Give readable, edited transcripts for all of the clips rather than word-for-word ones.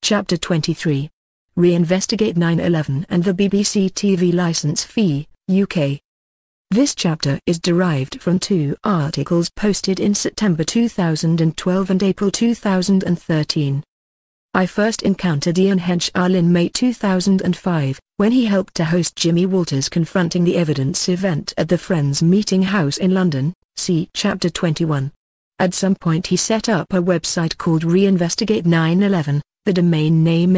Chapter 23. Reinvestigate 9/11 and the BBC TV Licence Fee, UK. This chapter is derived from two articles posted in September 2012 and April 2013. I first encountered Ian Henshall in May 2005, when he helped to host Jimmy Walters Confronting the Evidence event at the Friends Meeting House in London, see Chapter 21. At some point he set up a website called Reinvestigate 9/11, the domain name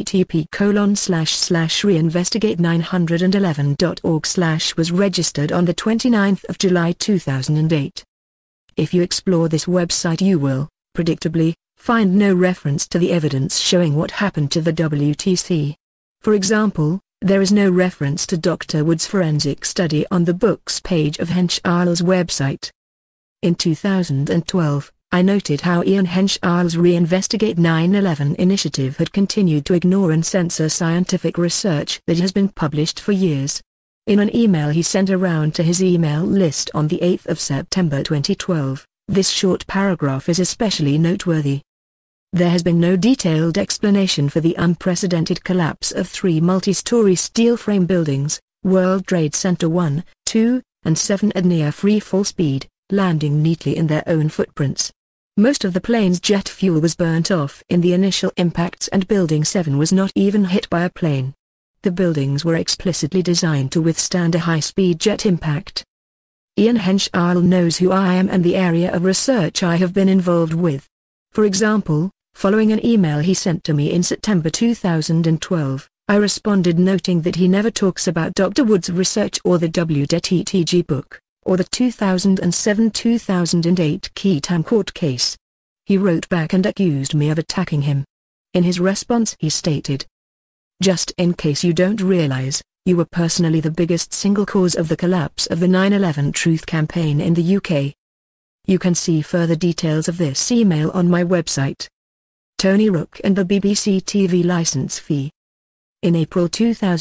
http://reinvestigate911.org/ was registered on the 29th of July 2008. If you explore this website you will, predictably, find no reference to the evidence showing what happened to the WTC. For example, there is no reference to Dr. Wood's forensic study on the books page of Henshall's website. In 2012, I noted how Ian Henshall's Reinvestigate 9/11 initiative had continued to ignore and censor scientific research that has been published for years. In an email he sent around to his email list on the 8th of September 2012, this short paragraph is especially noteworthy. There has been no detailed explanation for the unprecedented collapse of three multi-story steel frame buildings, World Trade Center 1, 2, and 7 at near free fall speed, landing neatly in their own footprints. Most of the plane's jet fuel was burnt off in the initial impacts and Building 7 was not even hit by a plane. The buildings were explicitly designed to withstand a high-speed jet impact. Ian Henshall knows who I am and the area of research I have been involved with. For example, following an email he sent to me in September 2012, I responded noting that he never talks about Dr. Wood's research or the WTTG book, or the 2007-2008 Keatam court case. He wrote back and accused me of attacking him. In his response he stated, "Just in case you don't realize, you were personally the biggest single cause of the collapse of the 9/11 Truth campaign in the UK." You can see further details of this email on my website. Tony Rook and the BBC TV Licence Fee. In April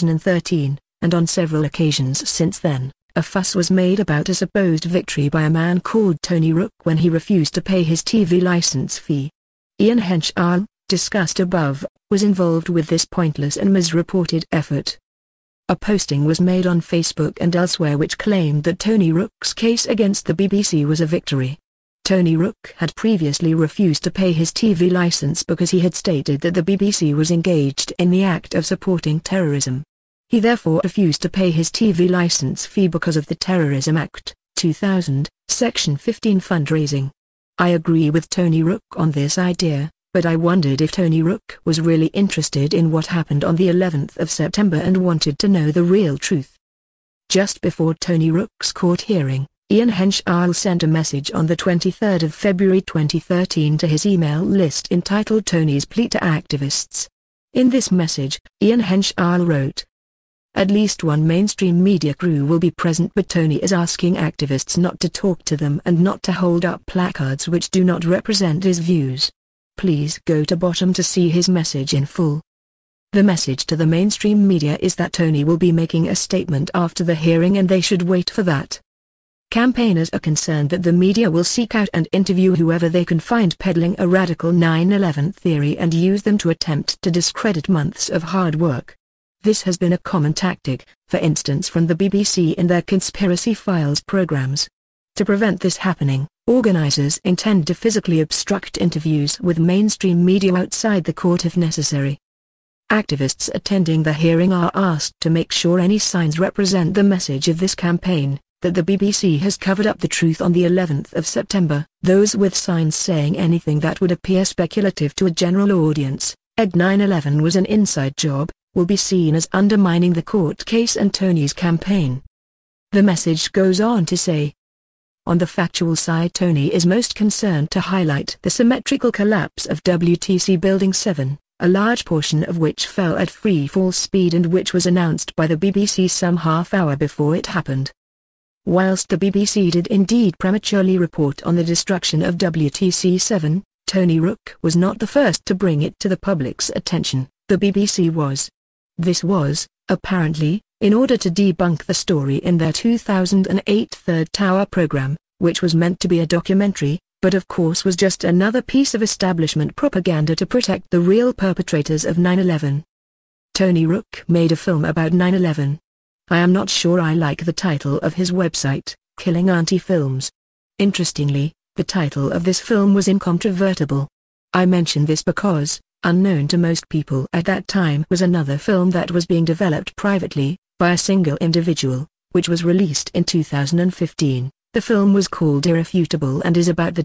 2013, and on several occasions since then, a fuss was made about a supposed victory by a man called Tony Rook when he refused to pay his TV licence fee. Ian Henshall, discussed above, was involved with this pointless and misreported effort. A posting was made on Facebook and elsewhere which claimed that Tony Rook's case against the BBC was a victory. Tony Rook had previously refused to pay his TV licence because he had stated that the BBC was engaged in the act of supporting terrorism. He therefore refused to pay his TV licence fee because of the Terrorism Act, 2000, Section 15 fundraising. I agree with Tony Rook on this idea, but I wondered if Tony Rook was really interested in what happened on the 11th of September and wanted to know the real truth. Just before Tony Rook's court hearing, Ian Henshall sent a message on the 23rd of February 2013 to his email list entitled Tony's Plea to Activists. In this message, Ian Henshall wrote, "At least one mainstream media crew will be present but Tony is asking activists not to talk to them and not to hold up placards which do not represent his views. Please go to bottom to see his message in full." The message to the mainstream media is that Tony will be making a statement after the hearing and they should wait for that. Campaigners are concerned that the media will seek out and interview whoever they can find peddling a radical 9/11 theory and use them to attempt to discredit months of hard work. This has been a common tactic, for instance from the BBC in their Conspiracy Files programs. To prevent this happening, organizers intend to physically obstruct interviews with mainstream media outside the court if necessary. Activists attending the hearing are asked to make sure any signs represent the message of this campaign, that the BBC has covered up the truth on the 11th of September. Those with signs saying anything that would appear speculative to a general audience, 9/11 was an inside job, will be seen as undermining the court case and Tony's campaign. The message goes on to say, on the factual side Tony is most concerned to highlight the symmetrical collapse of WTC Building 7, a large portion of which fell at free fall speed and which was announced by the BBC some half hour before it happened. Whilst the BBC did indeed prematurely report on the destruction of WTC 7, Tony Rook was not the first to bring it to the public's attention, the BBC was. This was, apparently, in order to debunk the story in their 2008 Third Tower program, which was meant to be a documentary, but of course was just another piece of establishment propaganda to protect the real perpetrators of 9/11. Tony Rook made a film about 9/11. I am not sure I like the title of his website, Killing Auntie Films. Interestingly, the title of this film was incontrovertible. I mention this because, unknown to most people at that time, was another film that was being developed privately, by a single individual, which was released in 2015. The film was called Irrefutable and is about the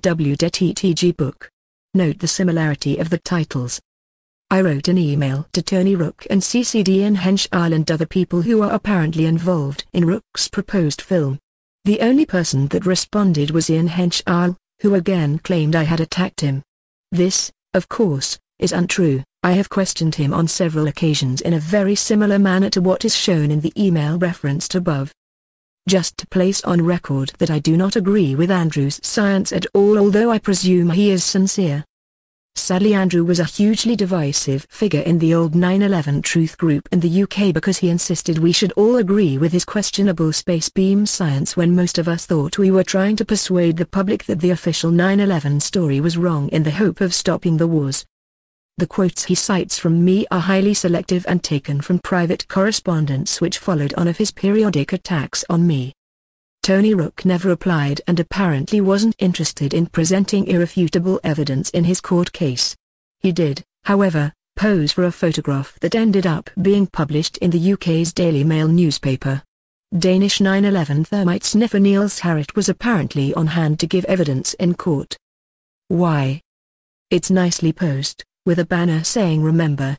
WTTG book. Note the similarity of the titles. I wrote an email to Tony Rook and CC'd Ian Henshall and other people who are apparently involved in Rook's proposed film. The only person that responded was Ian Henshall, who again claimed I had attacked him. This, of course, is untrue. I have questioned him on several occasions in a very similar manner to what is shown in the email referenced above. Just to place on record that I do not agree with Andrew's science at all, although I presume he is sincere. Sadly, Andrew was a hugely divisive figure in the old 9/11 Truth group in the UK because he insisted we should all agree with his questionable space beam science when most of us thought we were trying to persuade the public that the official 9/11 story was wrong in the hope of stopping the wars. The quotes he cites from me are highly selective and taken from private correspondence which followed on of his periodic attacks on me. Tony Rook never applied and apparently wasn't interested in presenting irrefutable evidence in his court case. He did, however, pose for a photograph that ended up being published in the UK's Daily Mail newspaper. Danish 9/11 thermite sniffer Niels Harrit was apparently on hand to give evidence in court. Why? It's nicely posed, with a banner saying remember,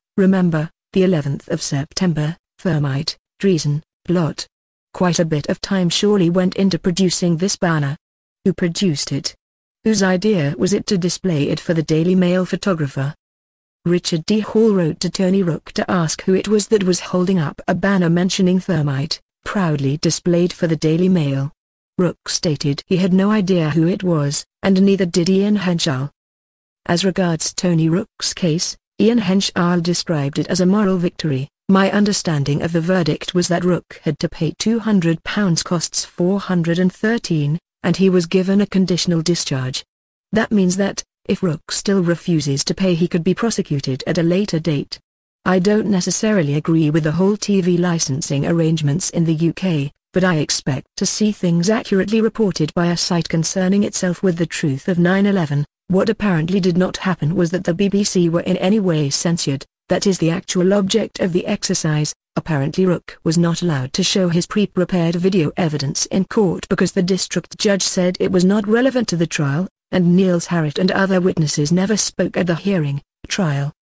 the 11th of September, thermite, treason, plot. Quite a bit of time surely went into producing this banner. Who produced it? Whose idea was it to display it for the Daily Mail photographer? Richard D. Hall wrote to Tony Rook to ask who it was that was holding up a banner mentioning thermite, proudly displayed for the Daily Mail. Rook stated he had no idea who it was, and neither did Ian Henshall. As regards Tony Rook's case, Ian Henshall described it as a moral victory. My understanding of the verdict was that Rook had to pay £200 costs $413, and he was given a conditional discharge. That means that, if Rook still refuses to pay, he could be prosecuted at a later date. I don't necessarily agree with the whole TV licensing arrangements in the UK, but I expect to see things accurately reported by a site concerning itself with the truth of 9/11. What apparently did not happen was that the BBC were in any way censored. That is the actual object of the exercise. Apparently Rook was not allowed to show his pre-prepared video evidence in court because the district judge said it was not relevant to the trial, and Niels Harrit and other witnesses never spoke at the hearing, trial,